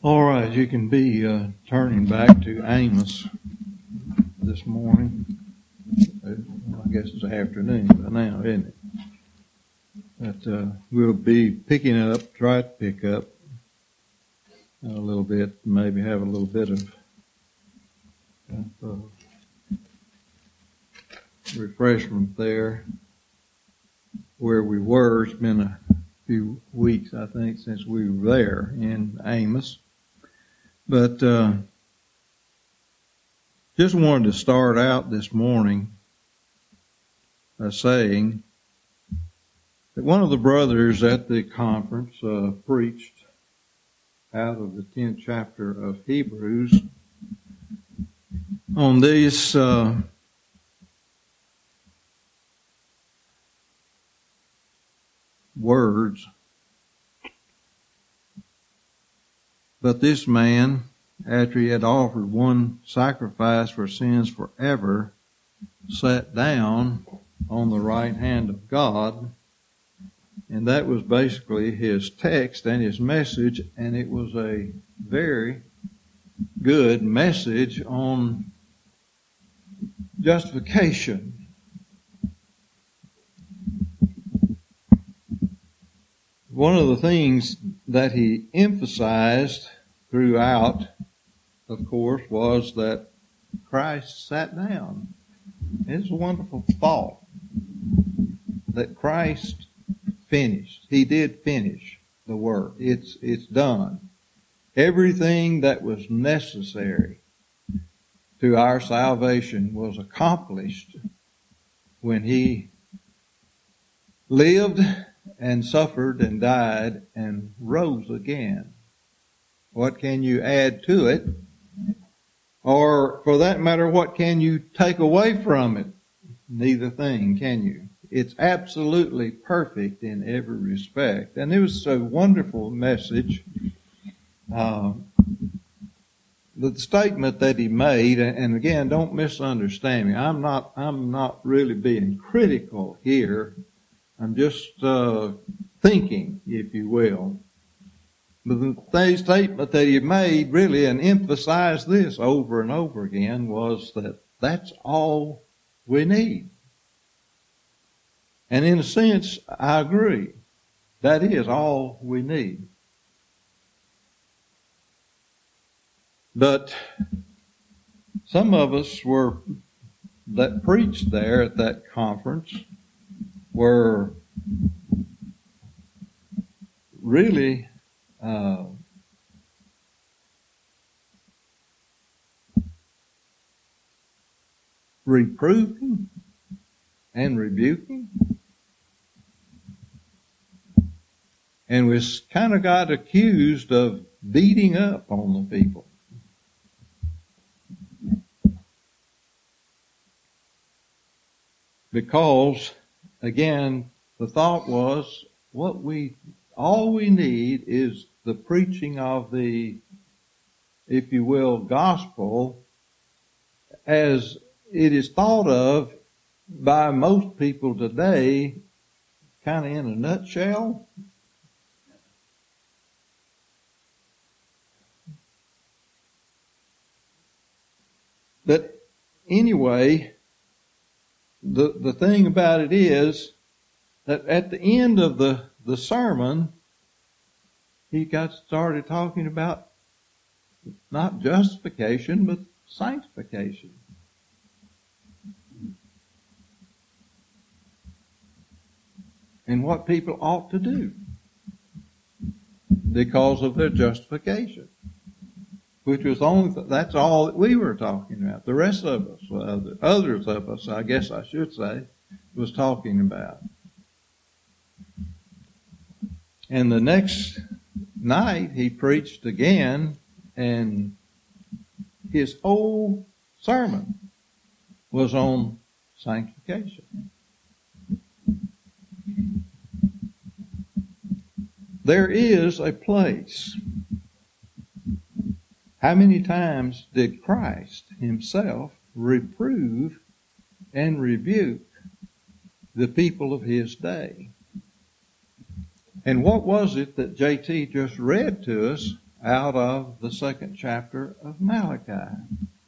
All right, you can be turning back to Amos this morning. I guess it's afternoon by now, isn't it? But we'll be try to pick up a little bit, maybe have a little bit of refreshment there where we were. It's been a few weeks, I think, since we were there in Amos. But just wanted to start out this morning by saying that one of the brothers at the conference preached out of the 10th chapter of Hebrews on these words. But this man, after he had offered one sacrifice for sins forever, sat down on the right hand of God. And that was basically his text and his message, and it was a very good message on justification. One of the things that he emphasized throughout, of course, was that Christ sat down. It's a wonderful thought that Christ finished. He did finish the work. It's done. Everything that was necessary to our salvation was accomplished when he lived and suffered and died and rose again. What can you add to it? Or, for that matter, what can you take away from it? Neither thing, can you? It's absolutely perfect in every respect. And it was a wonderful message. The statement that he made, and again, don't misunderstand me. I'm not really being critical here. I'm just thinking, if you will. But the statement that he made really and emphasized this over and over again was that that's all we need. And in a sense, I agree. That is all we need. But some of us that preached there at that conference were really reproving and rebuking, and was kind of got accused of beating up on the people. Because, again, the thought was all we need is the preaching of the, if you will, gospel as it is thought of by most people today, kind of in a nutshell. But anyway, the thing about it is that at the end of the sermon, he got started talking about not justification, but sanctification. And what people ought to do because of their justification, which was that's all that we were talking about. The rest of us, others of us, I guess I should say, was talking about. And the next night he preached again, and his whole sermon was on sanctification. There is a place. How many times did Christ himself reprove and rebuke the people of his day? And what was it that J.T. just read to us out of the 2nd chapter of Malachi.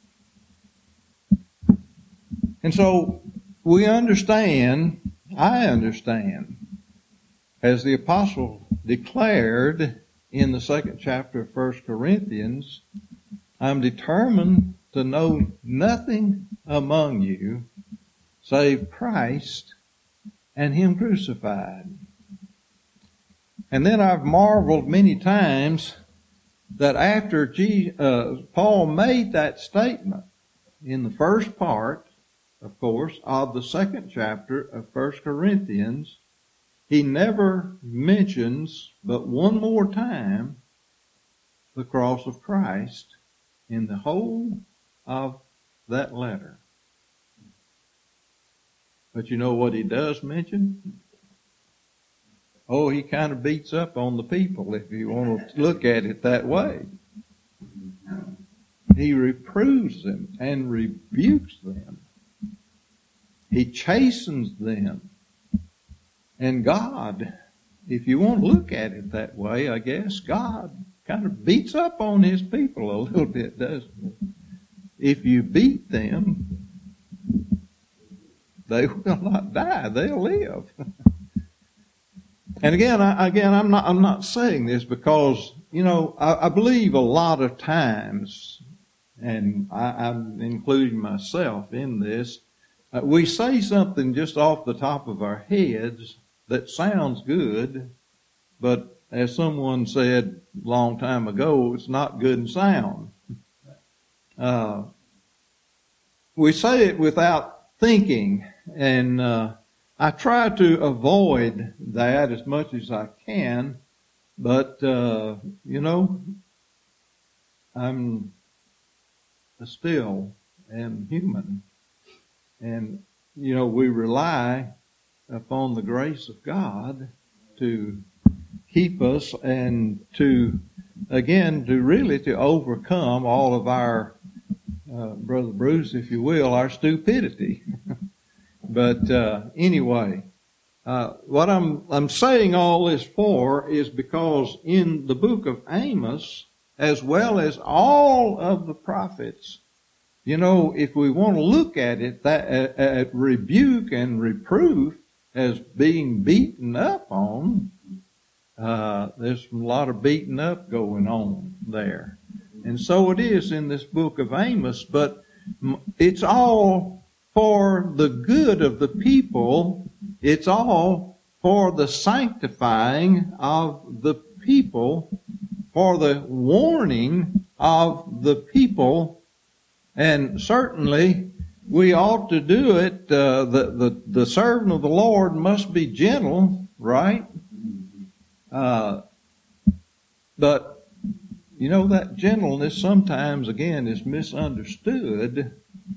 And so we understand, I understand, as the apostle declared in the 2nd chapter of 1 Corinthians, I'm determined to know nothing among you save Christ and Him crucified. And then I've marveled many times that after Paul made that statement in the first part, of course, of the 2nd chapter of 1 Corinthians, he never mentions but one more time the cross of Christ in the whole of that letter. But you know what he does mention? Oh, he kind of beats up on the people, if you want to look at it that way. He reproves them and rebukes them. He chastens them. And God, if you want to look at it that way, I guess, God kind of beats up on His people a little bit, doesn't He? If you beat them, they will not die. They'll live. And again, I'm not saying this because, I believe a lot of times, and I'm including myself in this, we say something just off the top of our heads that sounds good, but as someone said a long time ago, it's not good and sound. We say it without thinking, and I try to avoid that as much as I can, but, I'm still am human. And, we rely upon the grace of God to keep us and to overcome all of our, Brother Bruce, if you will, our stupidity. But anyway, what I'm saying all this for is because in the book of Amos, as well as all of the prophets, if we want to look at it, at rebuke and reproof as being beaten up on, there's a lot of beating up going on there. And so it is in this book of Amos, but it's all for the good of the people. It's all for the sanctifying of the people, for the warning of the people. And certainly we ought to do it. The servant of the Lord must be gentle, right? But that gentleness sometimes, again, is misunderstood.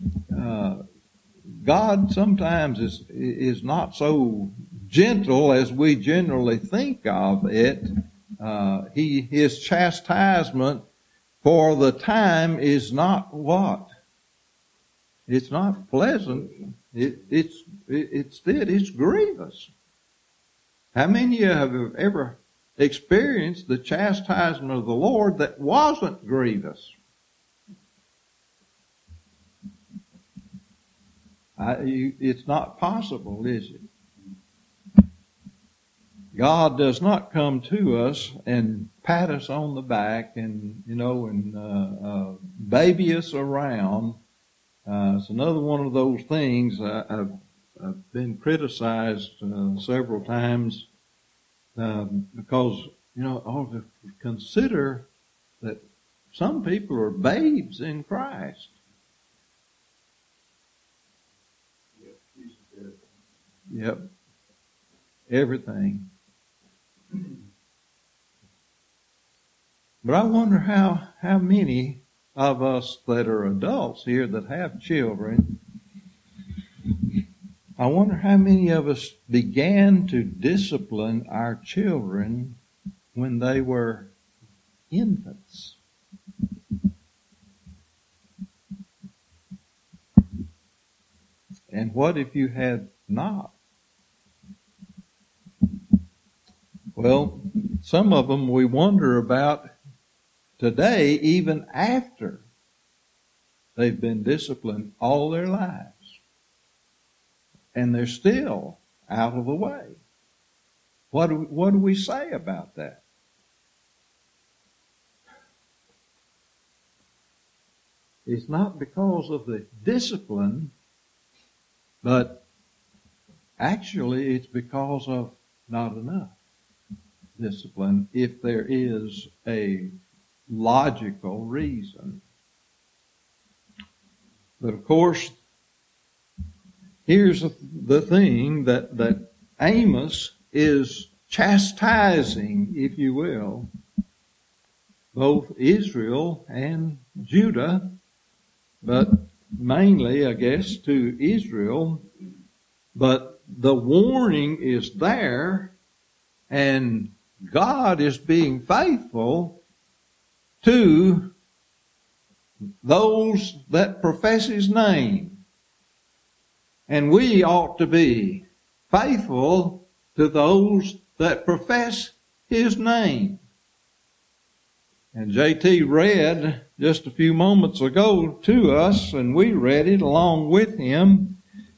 God sometimes is not so gentle as we generally think of it. His chastisement for the time is not what? It's not pleasant. It's grievous. How many of you have ever experienced the chastisement of the Lord that wasn't grievous? It's not possible, is it? God does not come to us and pat us on the back and, baby us around. It's another one of those things. I've been criticized several times because, to consider that some people are babes in Christ. Yep. Everything. But I wonder how many of us that are adults here that have children, I wonder how many of us began to discipline our children when they were infants. And what if you had not? Well, some of them we wonder about today, even after they've been disciplined all their lives. And they're still out of the way. What do we say about that? It's not because of the discipline, but actually it's because of not enough discipline, if there is a logical reason. But of course, here's the thing that Amos is chastising, if you will, both Israel and Judah, but mainly, I guess, to Israel. But the warning is there, and God is being faithful to those that profess His name. And we ought to be faithful to those that profess His name. And J.T. read just a few moments ago to us, and we read it along with him.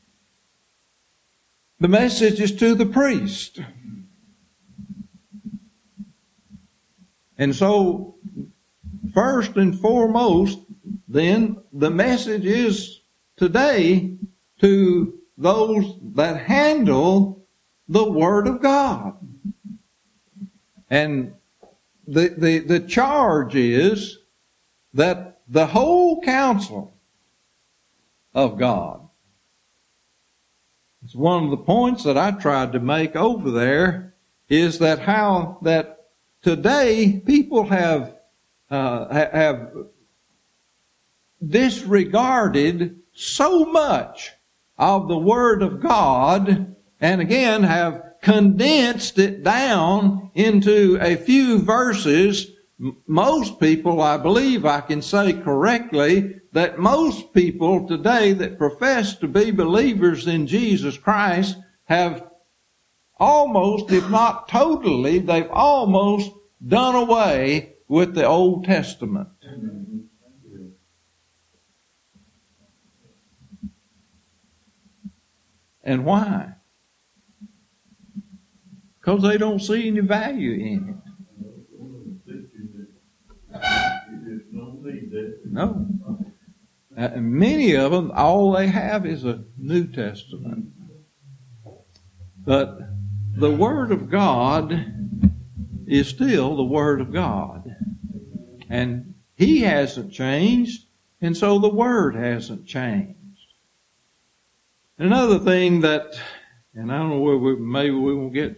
The message is to the priest. And so, first and foremost, then, the message is today to those that handle the Word of God. And the charge is that the whole counsel of God. It's one of the points that I tried to make over there, is that how that today people have disregarded so much of the Word of God, and again have condensed it down into a few verses. Most people, I believe I can say correctly, that most people today that profess to be believers in Jesus Christ have almost, if not totally, they've almost done away with the Old Testament. And why? Because they don't see any value in it. No. And many of them, all they have is a New Testament. But the Word of God is still the Word of God. And He hasn't changed, and so the Word hasn't changed. Another thing that, and I don't know where maybe we won't get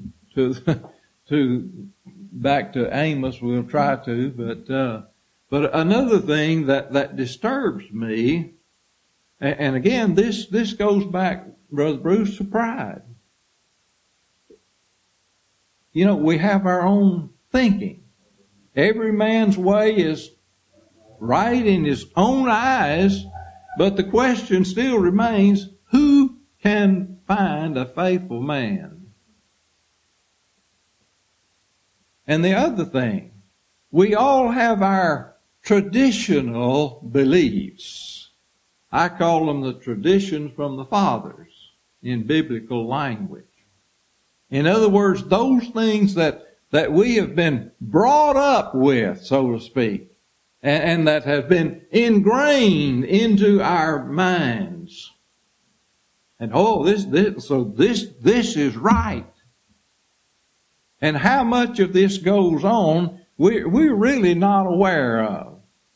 back to Amos. We'll try to, but another thing that disturbs me, and again this goes back, Brother Bruce, to pride. You know, we have our own thinking. Every man's way is right in his own eyes, but the question still remains: who can find a faithful man? And the other thing, we all have our traditional beliefs. I call them the traditions from the fathers in biblical language. In other words, those things that we have been brought up with, so to speak, and that have been ingrained into our minds. And this is right. And how much of this goes on, we're really not aware of.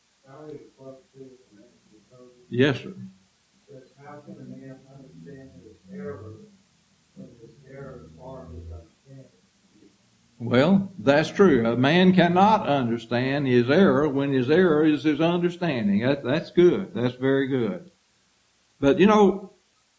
Yes, sir. How can a man understand his error when his error is far from his understanding? Well, that's true. A man cannot understand his error when his error is his understanding. That's good. That's very good. But you know,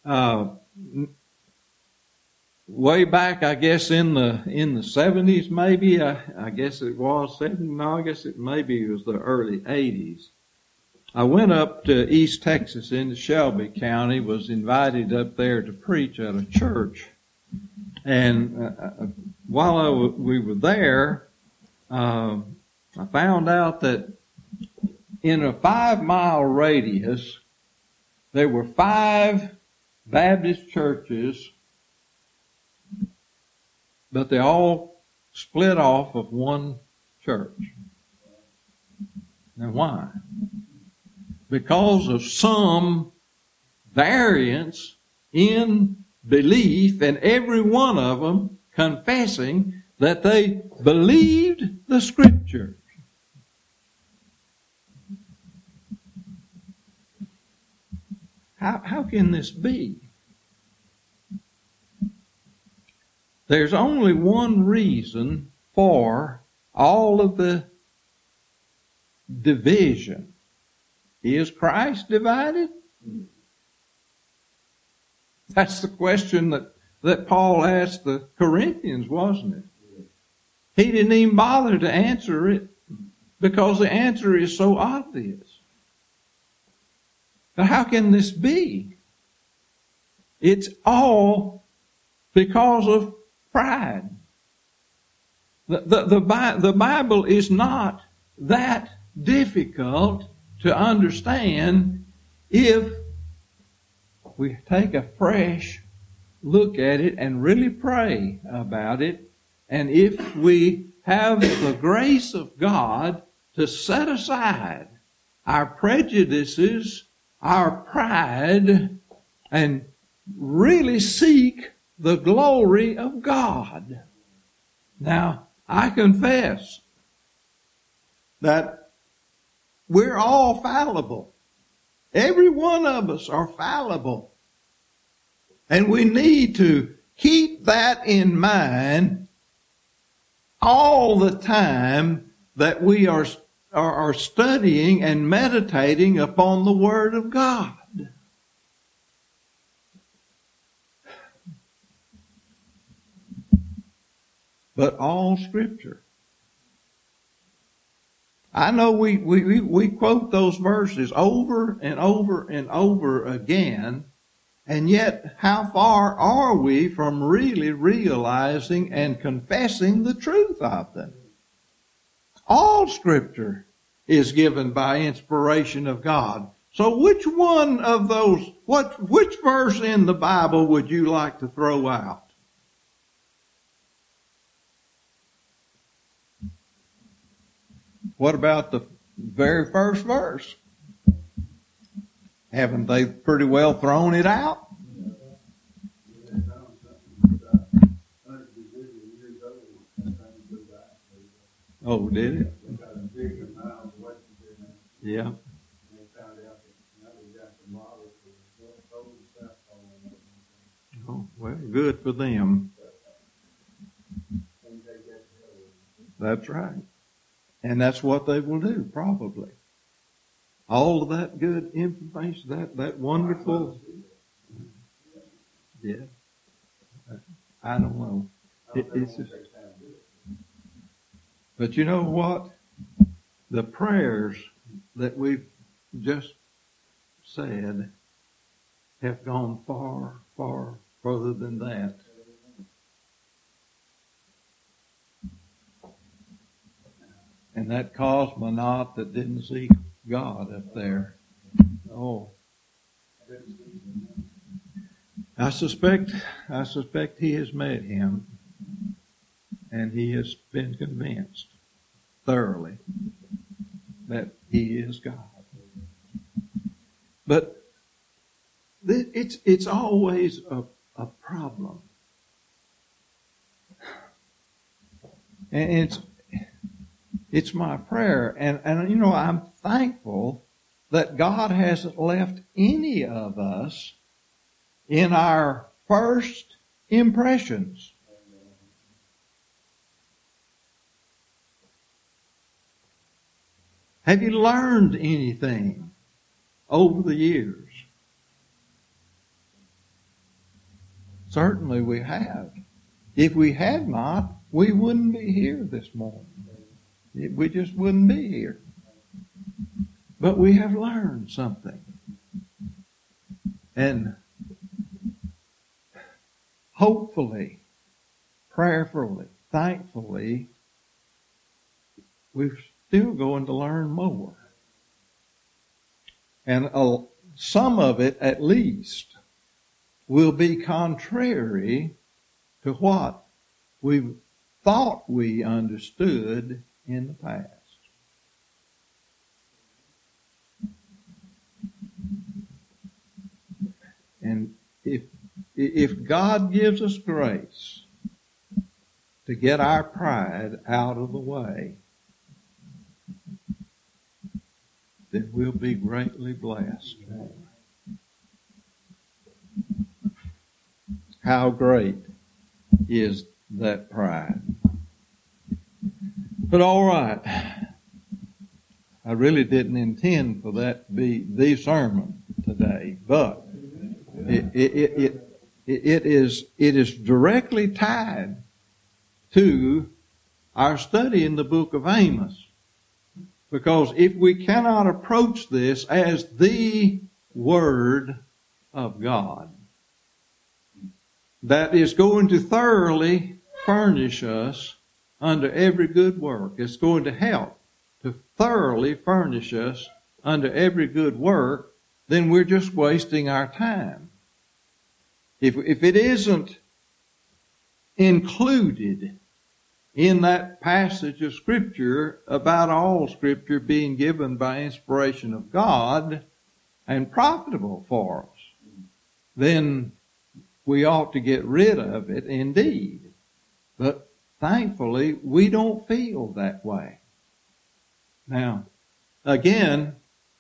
way back, I guess in the 70s, maybe I guess it was 70. No, I guess maybe it was the early 80s. I went up to East Texas into Shelby County, was invited up there to preach at a church. And while we were there, I found out that in a 5-mile radius, there were 5 Baptist churches, but they all split off of one church. Now why? Because of some variance in belief, and every one of them confessing that they believed the Scripture. How can this be? There's only one reason for all of the division. Is Christ divided? That's the question that Paul asked the Corinthians, wasn't it? He didn't even bother to answer it because the answer is so obvious. But how can this be? It's all because of pride. The Bible is not that difficult to understand if we take a fresh look at it and really pray about it, and if we have the grace of God to set aside our prejudices, our pride, and really seek the glory of God. Now, I confess that we're all fallible. Every one of us are fallible. And we need to keep that in mind all the time that we are studying and meditating upon the Word of God. But all Scripture. I know we quote those verses over and over and over again, and yet how far are we from really realizing and confessing the truth of them? All Scripture is given by inspiration of God. So which one of those, which verse in the Bible would you like to throw out? What about the very first verse? Haven't they pretty well thrown it out? Oh, did it? Yeah. Oh, well, good for them. That's right. And that's what they will do, probably. All of that good information, that wonderful. Yeah. I don't know. It's just, but you know what? The prayers that we've just said have gone far, far further than that. And that cosmonaut that didn't see God up there. Oh. I suspect he has met him, and he has been convinced thoroughly that he is God. But it's always a problem. And it's my prayer, and you know, I'm thankful that God hasn't left any of us in our first impressions. Have you learned anything over the years? Certainly we have. If we had not, we wouldn't be here this morning. We just wouldn't be here. But we have learned something. And hopefully, prayerfully, thankfully, we've still going to learn more. And some of it, at least, will be contrary to what we thought we understood in the past. And if God gives us grace to get our pride out of the way, then we'll be greatly blessed. How great is that pride? But all right, I really didn't intend for that to be the sermon today, but it is directly tied to our study in the book of Amos. Because if we cannot approach this as the Word of God, that is going to thoroughly furnish us under every good work. It's going to help to thoroughly furnish us under every good work, then we're just wasting our time. If it isn't included in that passage of Scripture about all Scripture being given by inspiration of God and profitable for us, then we ought to get rid of it indeed. But thankfully, we don't feel that way. Now, again,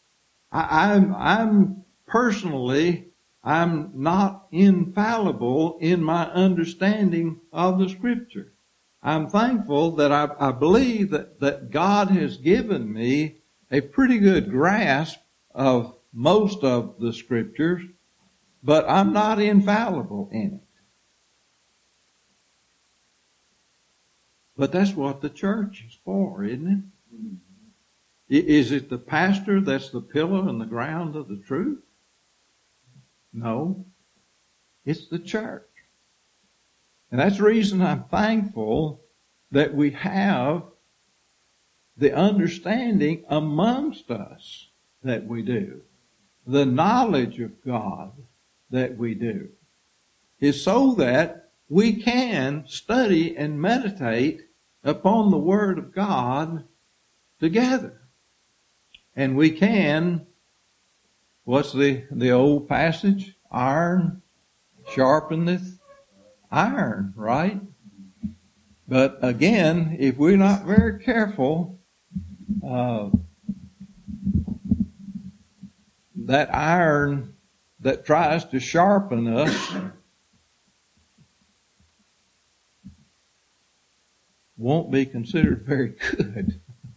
I'm personally, I'm not infallible in my understanding of the Scripture. I'm thankful that I believe that God has given me a pretty good grasp of most of the Scriptures, but I'm not infallible in it. But that's what the church is for, isn't it? Is it the pastor that's the pillar and the ground of the truth? No. It's the church. And that's the reason I'm thankful that we have the understanding amongst us that we do. The knowledge of God that we do is so that we can study and meditate upon the Word of God together. And we can, what's the old passage? Iron sharpeneth iron, right? But again, if we're not very careful, that iron that tries to sharpen us won't be considered very good.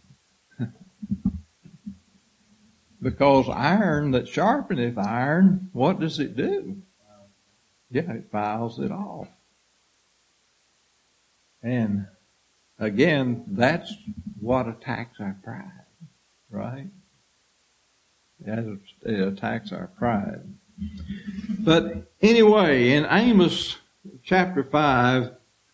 Because iron that sharpeneth iron, what does it do? Yeah, it files it off. And again, that's what attacks our pride, right? It attacks our pride. But anyway, in Amos chapter 5,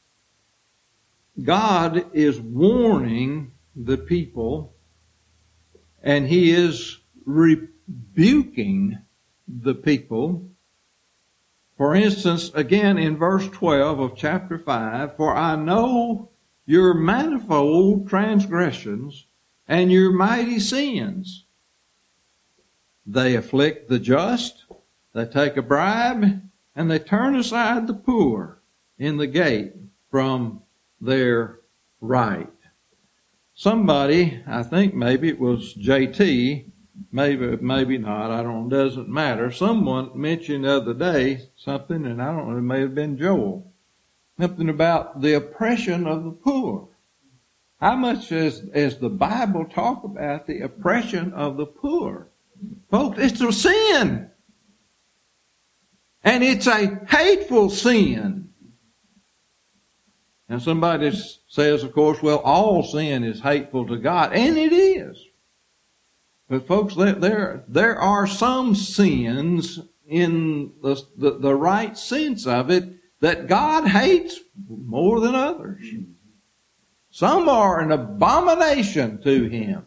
God is warning the people, and He is rebuking the people. For instance, again in verse 12 of chapter 5, for I know your manifold transgressions and your mighty sins. They afflict the just, they take a bribe, and they turn aside the poor in the gate from their right. Somebody, I think maybe it was JT, maybe not, I don't know, doesn't matter. Someone mentioned the other day something, and I don't know, it may have been Joel, something about the oppression of the poor. How much does the Bible talk about the oppression of the poor? Folks, it's a sin. And it's a hateful sin. And somebody says, of course, well, all sin is hateful to God. And it is. But folks, there are some sins in the right sense of it that God hates more than others. Some are an abomination to him.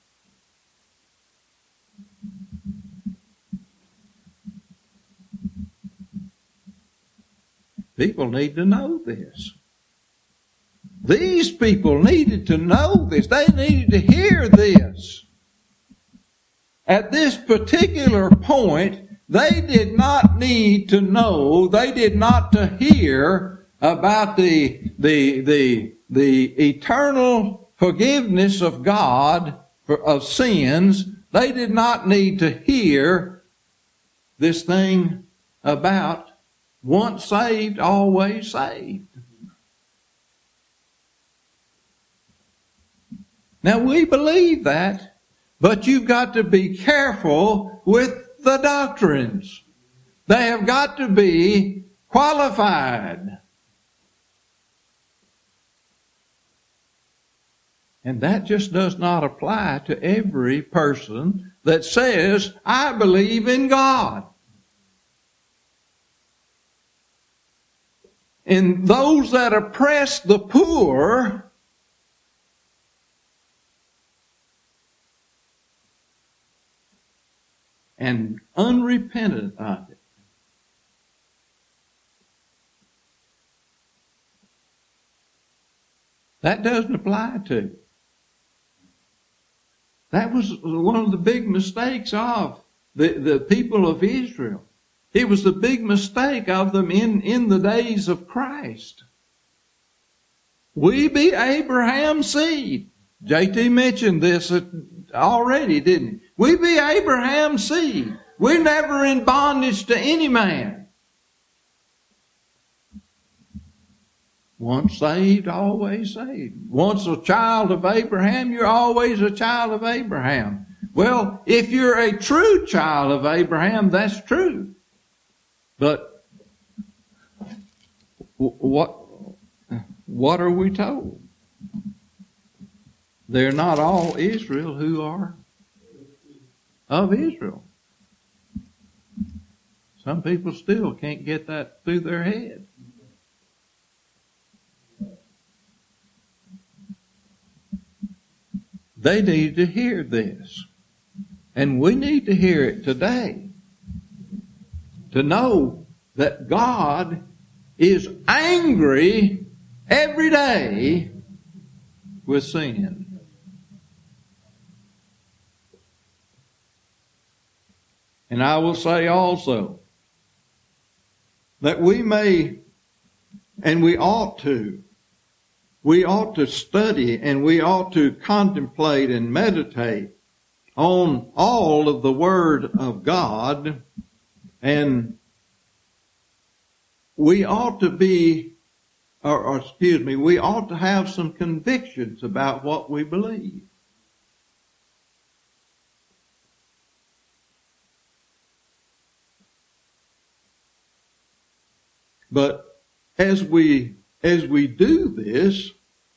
People need to know this. These people needed to know this. They needed to hear this. At this particular point, they did not need to know, they did not to hear about the eternal forgiveness of God of sins. They did not need to hear this thing about once saved, always saved. Now we believe that, but you've got to be careful with the doctrines. They have got to be qualified. And that just does not apply to every person that says, I believe in God. And those that oppress the poor and unrepentant of it, that doesn't apply to. That was one of the big mistakes of the people of Israel. It was the big mistake of them in the days of Christ. We be Abraham's seed. JT mentioned this already, didn't he? We be Abraham's seed. We're never in bondage to any man. Once saved, always saved. Once a child of Abraham, you're always a child of Abraham. Well, if you're a true child of Abraham, that's true. But what are we told? They're not all Israel who are of Israel. Some people still can't get that through their head. They need to hear this. And we need to hear it today. To know that God is angry every day with sin. And I will say also that we may, and we ought to study and we ought to contemplate and meditate on all of the Word of God. And we ought to be, we ought to have some convictions about what we believe. But as we do this,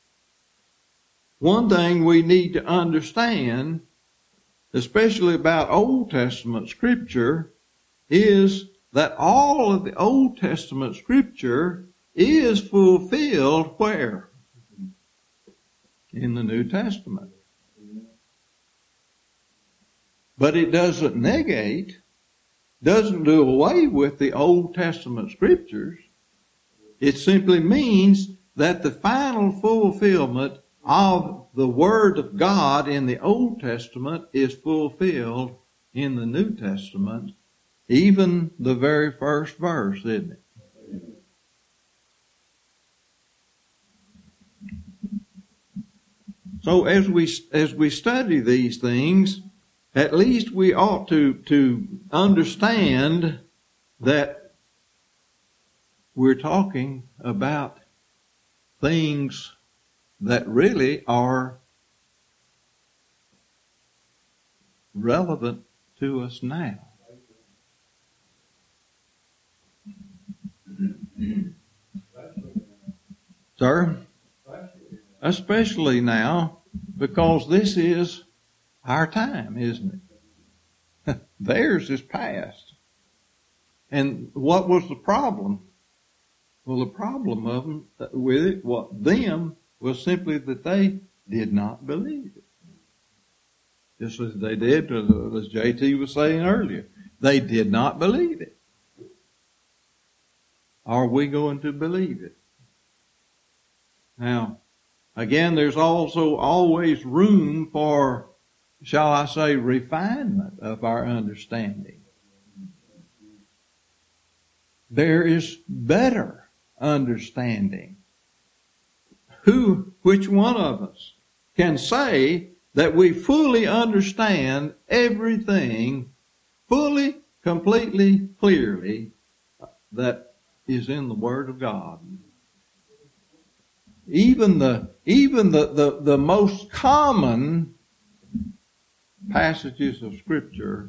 one thing we need to understand, especially about Old Testament Scripture, is that all of the Old Testament Scripture is fulfilled where? In the New Testament. But it doesn't negate, doesn't do away with the Old Testament Scriptures. It simply means that the final fulfillment of the Word of God in the Old Testament is fulfilled in the New Testament. Even the very first verse, isn't it? So as we study these things, at least we ought to understand that we're talking about things that really are relevant to us now. Sir? Especially now, because this is our time, isn't it? Theirs is past. And what was the problem? Well, the problem of them with it, them was simply that they did not believe it. Just as they did, as JT was saying earlier. They did not believe it. Are we going to believe it? Now, again, there's also always room for, shall I say, refinement of our understanding. There is better understanding. Which one of us can say that we fully understand everything fully, completely, clearly that is in the Word of God? Even the most common passages of Scripture,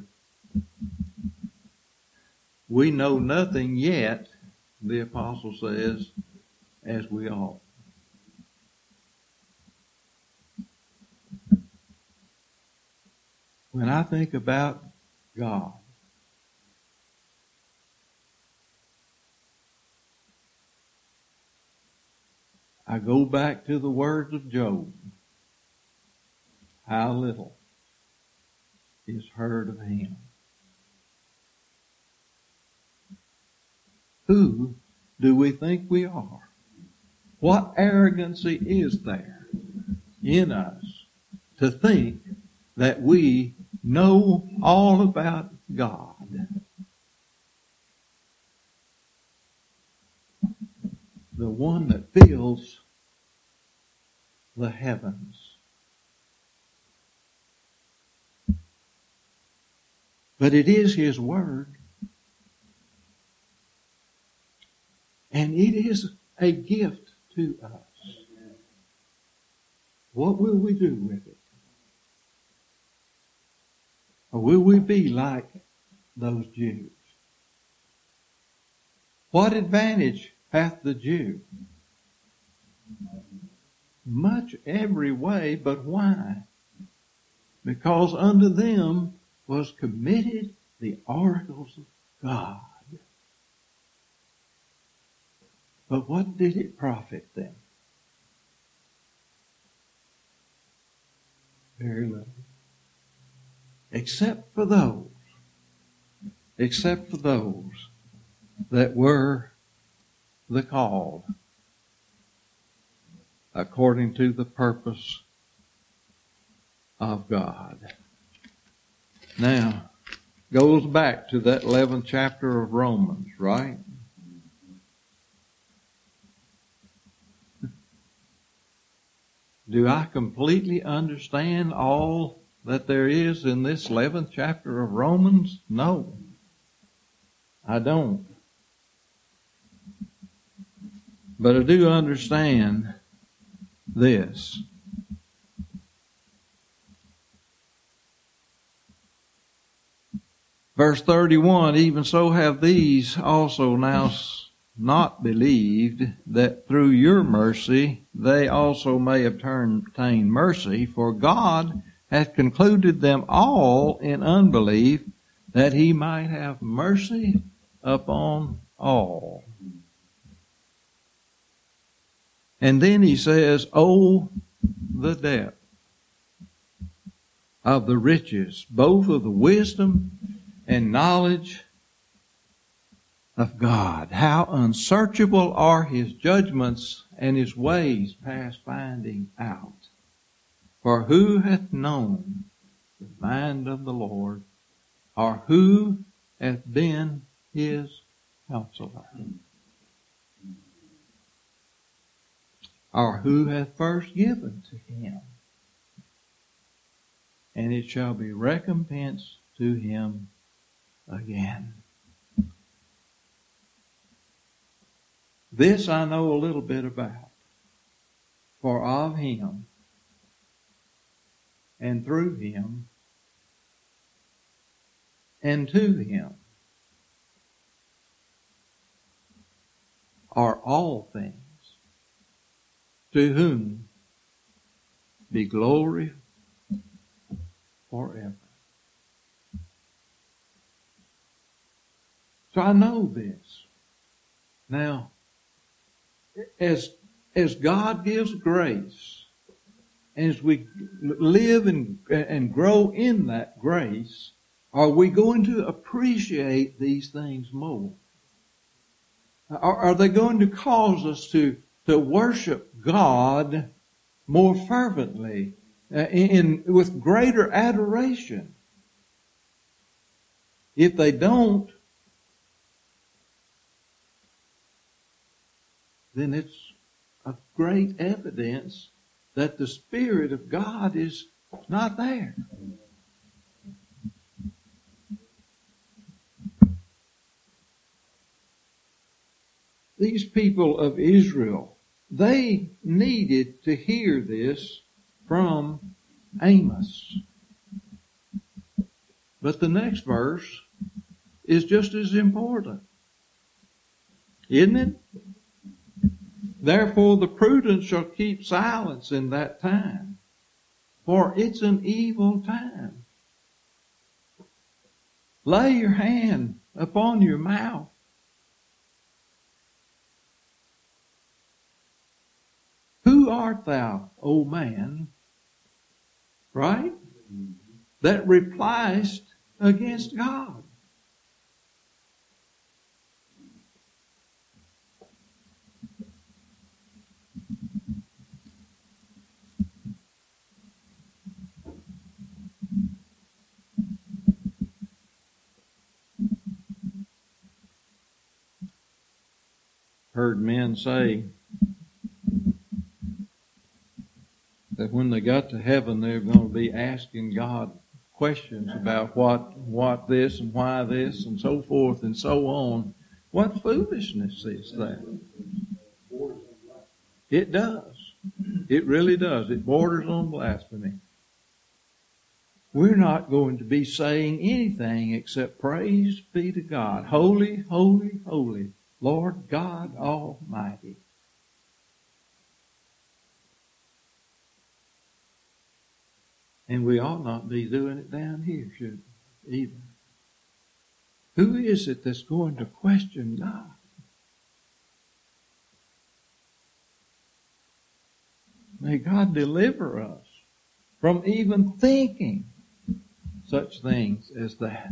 we know nothing yet, the apostle says, as we ought. When I think about God, I go back to the words of Job. How little is heard of him. Who do we think we are? What arrogancy is there in us to think that we know all about God? The one that fills the heavens. But it is His Word. And it is a gift to us. What will we do with it? Or will we be like those Jews? What advantage hath the Jew? Much every way, but why? Because unto them was committed the oracles of God. But what did it profit them? Very little. Except for those that were the called, according to the purpose of God. Now, goes back to that 11th chapter of Romans, right? Do I completely understand all that there is in this 11th chapter of Romans? No, I don't. But I do understand this. Verse 31, even so have these also now not believed, that through your mercy they also may obtain mercy, for God hath concluded them all in unbelief, that He might have mercy upon all. And then he says, oh, the depth of the riches, both of the wisdom and knowledge of God. How unsearchable are His judgments and His ways past finding out. For who hath known the mind of the Lord, or who hath been His counselor? Or who hath first given to Him? And it shall be recompensed to him again. This I know a little bit about. For of Him and through Him and to Him are all things, to whom be glory forever. So I know this. Now, as as God gives grace, and as we live and grow in that grace, are we going to appreciate these things more? Are they going to cause us to worship God more fervently, with greater adoration? If they don't, then it's a great evidence that the Spirit of God is not there. These people of Israel, they needed to hear this from Amos. But the next verse is just as important, isn't it? Therefore the prudent shall keep silence in that time, for it's an evil time. Lay your hand upon your mouth. Who art thou, O man, right, that repliest against God? Heard men say that when they got to heaven, they're going to be asking God questions about what this and why this and so forth and so on. What foolishness is that? It does. It really does. It borders on blasphemy. We're not going to be saying anything except praise be to God. Holy, holy, holy, Lord God Almighty. And we ought not be doing it down here, should we? Either. Who is it that's going to question God? May God deliver us from even thinking such things as that.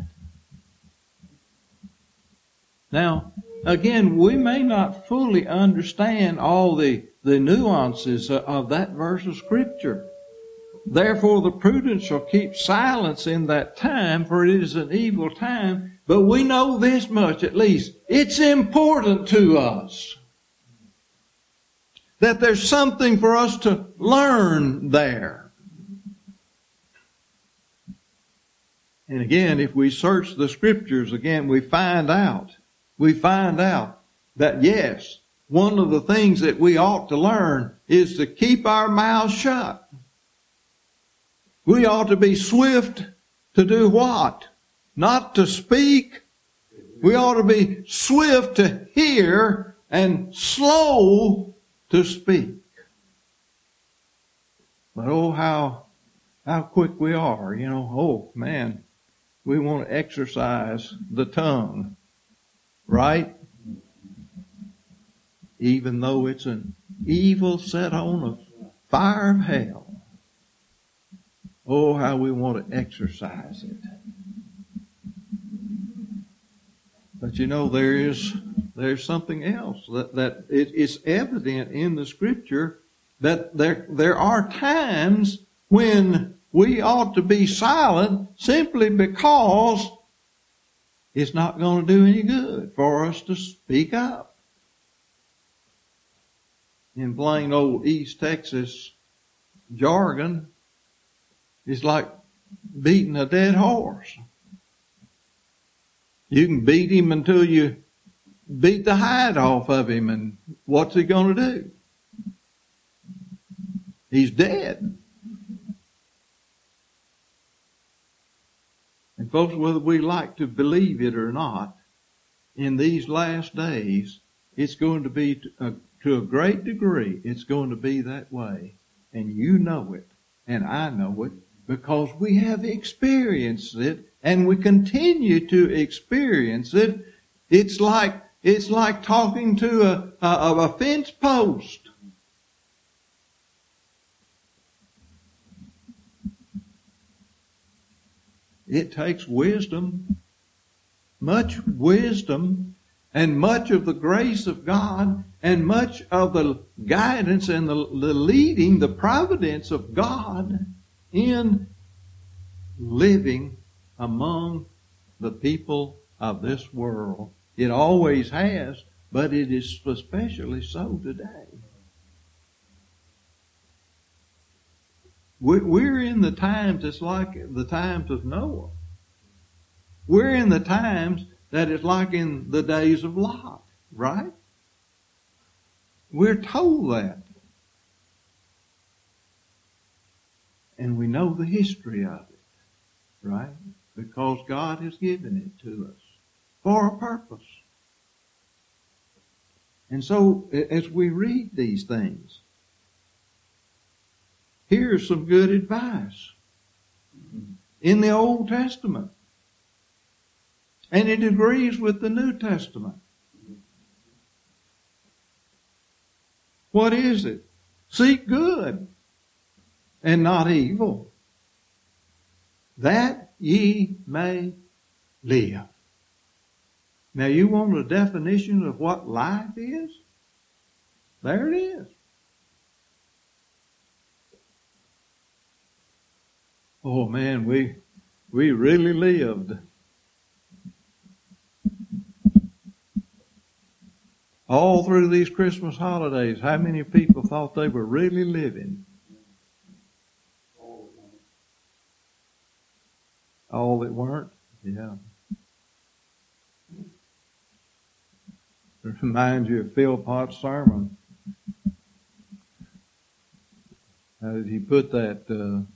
Now, again, we may not fully understand all the nuances of that verse of Scripture. Therefore the prudent shall keep silence in that time, for it is an evil time. But we know this much at least. It's important to us that there's something for us to learn there. And again, if we search the Scriptures again, we find out that yes, one of the things that we ought to learn is to keep our mouths shut. We ought to be swift to do what? Not to speak. We ought to be swift to hear and slow to speak. But oh, how quick we are, oh man, we want to exercise the tongue, right? Even though it's an evil set on a fire of hell. Oh, how we want to exercise it. But there's something else that it is evident in the Scripture that there are times when we ought to be silent simply because it's not going to do any good for us to speak up. In plain old East Texas jargon, it's like beating a dead horse. You can beat him until you beat the hide off of him, and what's he going to do? He's dead. And folks, whether we like to believe it or not, in these last days, it's going to be, to a great degree, it's going to be that way. And you know it, and I know it, because we have experienced it, and we continue to experience it. It's like talking to a fence post. It takes wisdom, much wisdom, and much of the grace of God, and much of the guidance and the leading, the providence of God in living among the people of this world. It always has, but it is especially so today. We're in the times, it's like the times of Noah. We're in the times that is like in the days of Lot, right? We're told that. And we know the history of it, right? Because God has given it to us for a purpose. And so, as we read these things, here's some good advice in the Old Testament. And it agrees with the New Testament. What is it? Seek good and not evil, that ye may live. Now you want a definition of what life is? There it is. Oh man, we really lived. All through these Christmas holidays, how many people thought they were really living? All that weren't? Yeah. It reminds you of Phil Potts' sermon. How did he put that,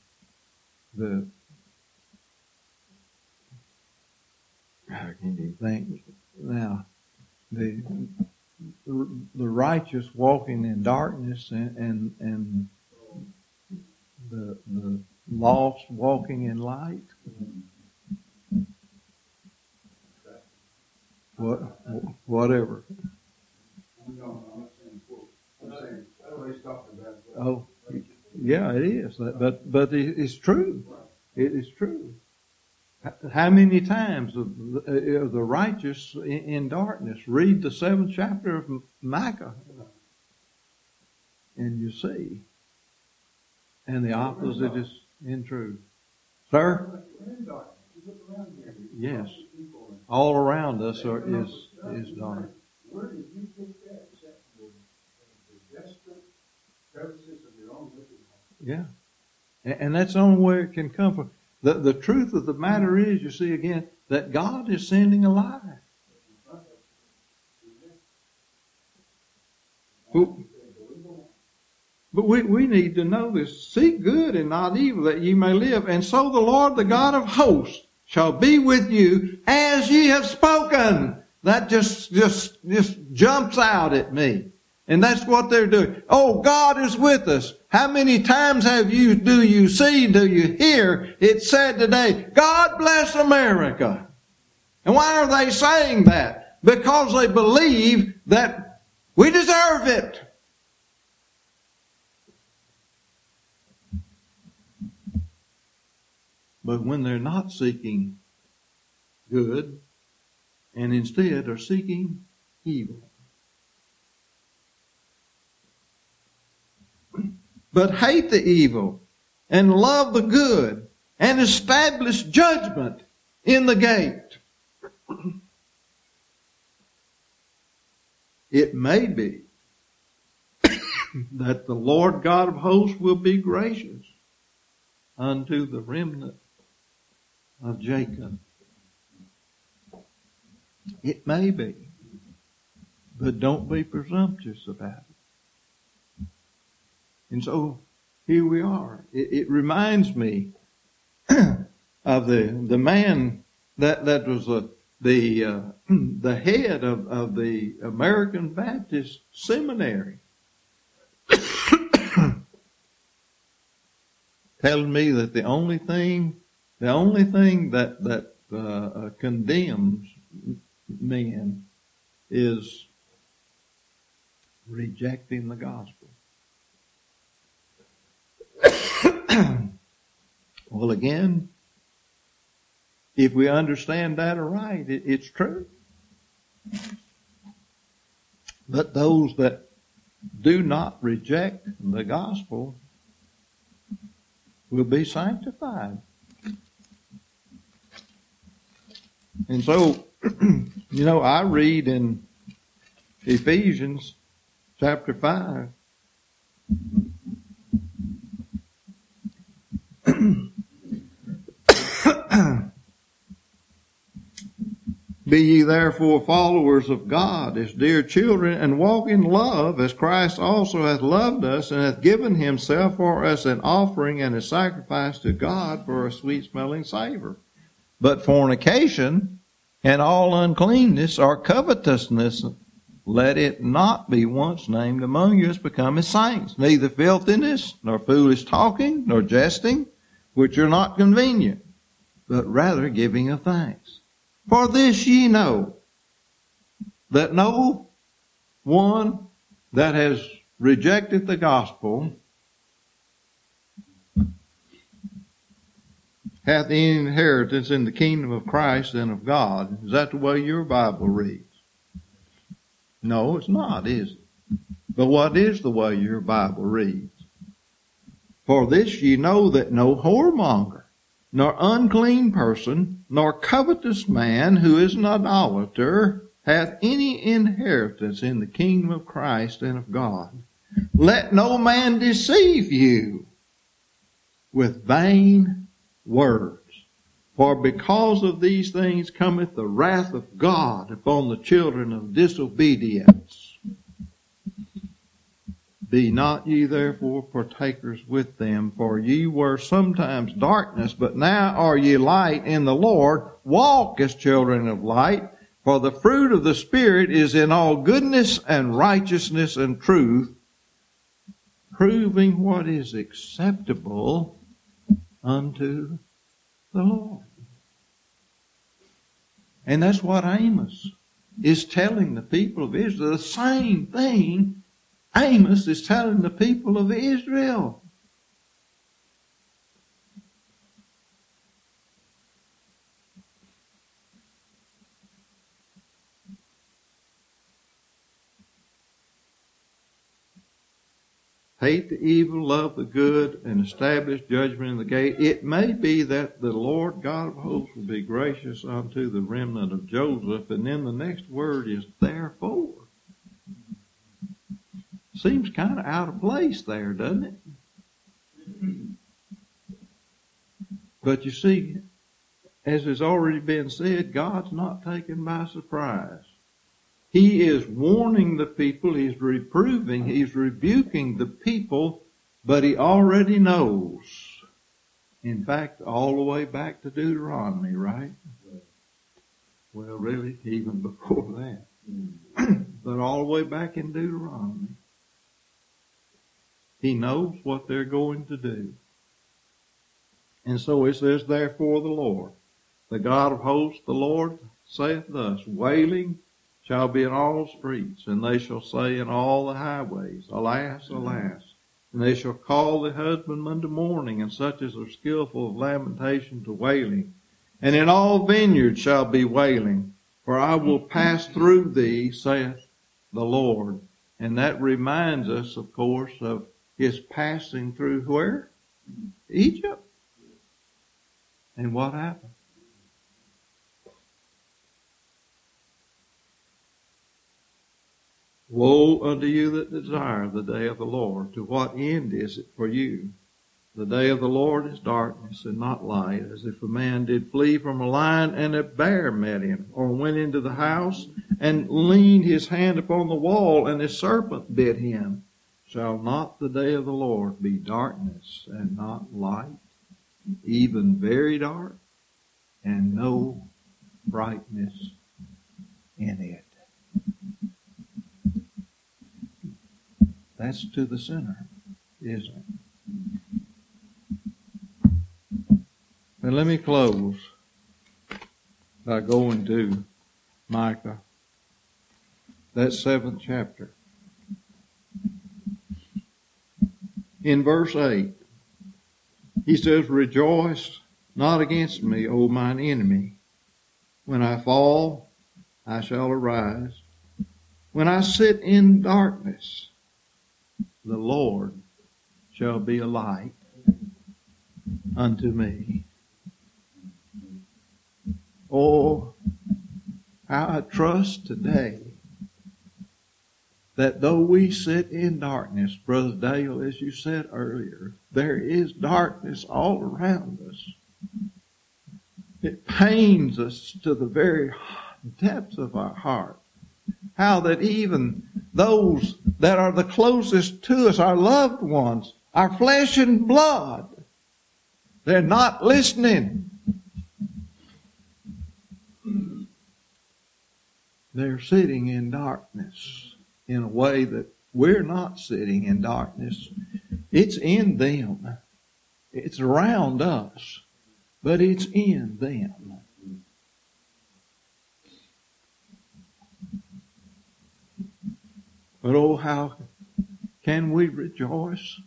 I can't even think now, the righteous walking in darkness and the lost walking in light. Whatever. Oh, yeah, it is. But it's true. It is true. How many times are the righteous in darkness? Read the 7th chapter of Micah, and you see. And the opposite is in truth. Sir? Yes. All around us is dark. Where did you get that except for the desperate crevices of your own wicked heart? Yeah. And that's the only way it can come from. The truth of the matter is, you see again, that God is sending a life. But we need to know this. Seek good and not evil, that ye may live. And so the Lord, the God of hosts, shall be with you as ye have spoken. That just jumps out at me. And that's what they're doing. Oh, God is with us. How many times do you see, do you hear it said today, God bless America? And why are they saying that? Because they believe that we deserve it. But when they're not seeking good, and instead are seeking evil. But hate the evil and love the good and establish judgment in the gate. It may be that the Lord God of hosts will be gracious unto the remnant of Jacob. It may be, but don't be presumptuous about it. And so here we are. It reminds me of the man that was the head of the American Baptist Seminary, telling me that the only thing that condemns men is rejecting the gospel. Well, again, If we understand that aright, it's true. But those that do not reject the gospel will be sanctified. And so, I read in Ephesians chapter 5, Be ye therefore followers of God as dear children, and walk in love as Christ also hath loved us, and hath given himself for us an offering and a sacrifice to God for a sweet-smelling savor. But fornication and all uncleanness or covetousness, let it not be once named among you as becoming saints, neither filthiness, nor foolish talking, nor jesting, which are not convenient, but rather giving of thanks. For this ye know, that no one that has rejected the gospel hath any inheritance in the kingdom of Christ and of God. Is that the way your Bible reads? No, it's not, is it? But what is the way your Bible reads? For this ye know, that no whoremonger, nor unclean person, nor covetous man who is an idolater, hath any inheritance in the kingdom of Christ and of God. Let no man deceive you with vain words. For because of these things cometh the wrath of God upon the children of disobedience. Be not ye therefore partakers with them, for ye were sometimes darkness, but now are ye light in the Lord. Walk as children of light, for the fruit of the Spirit is in all goodness and righteousness and truth, proving what is acceptable unto the Lord. And that's what Amos is telling the people of Israel. The same thing Amos is telling the people of Israel. Hate the evil, love the good, and establish judgment in the gate. It may be that the Lord God of hosts will be gracious unto the remnant of Joseph. And then the next word is therefore. Seems kind of out of place there, doesn't it? But you see, as has already been said, God's not taken by surprise. He is warning the people, he's reproving, he's rebuking the people, but he already knows. In fact, all the way back to Deuteronomy, right? Well, really, even before that. But all the way back in Deuteronomy. He knows what they're going to do. And so it says, therefore the Lord, the God of hosts, the Lord saith thus, wailing shall be in all streets, and they shall say in all the highways, alas, alas. And they shall call the husbandman to mourning, and such as are skillful of lamentation to wailing. And in all vineyards shall be wailing, for I will pass through thee, saith the Lord. And that reminds us, of course, of his passing through where? Egypt. And what happened? Woe unto you that desire the day of the Lord. To what end is it for you? The day of the Lord is darkness and not light, as if a man did flee from a lion and a bear met him, or went into the house and leaned his hand upon the wall and a serpent bit him. Shall not the day of the Lord be darkness and not light, even very dark, and no brightness in it? That's to the sinner, isn't it? And let me close by going to Micah, that 7th chapter. In verse 8, he says, rejoice, not against me, O mine enemy. When I fall, I shall arise. When I sit in darkness, the Lord shall be a light unto me. Oh, how I trust today that though we sit in darkness, Brother Dale, as you said earlier, there is darkness all around us. It pains us to the very depths of our heart. How that even those that are the closest to us, our loved ones, our flesh and blood, they're not listening. They're sitting in darkness in a way that we're not sitting in darkness. It's in them. It's around us, but it's in them. But oh, how can we rejoice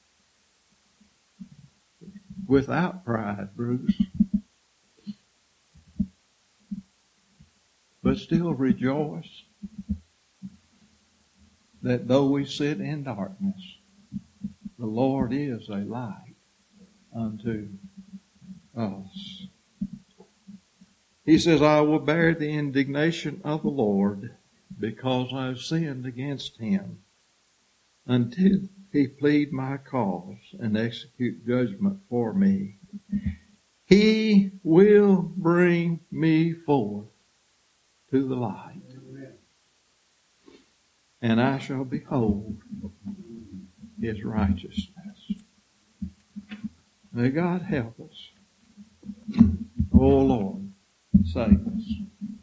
without pride, Bruce? But still rejoice that though we sit in darkness, the Lord is a light unto us. He says, I will bear the indignation of the Lord because I have sinned against him until he plead my cause and execute judgment for me. He will bring me forth to the light, and I shall behold his righteousness. May God help us. Oh Lord, save us.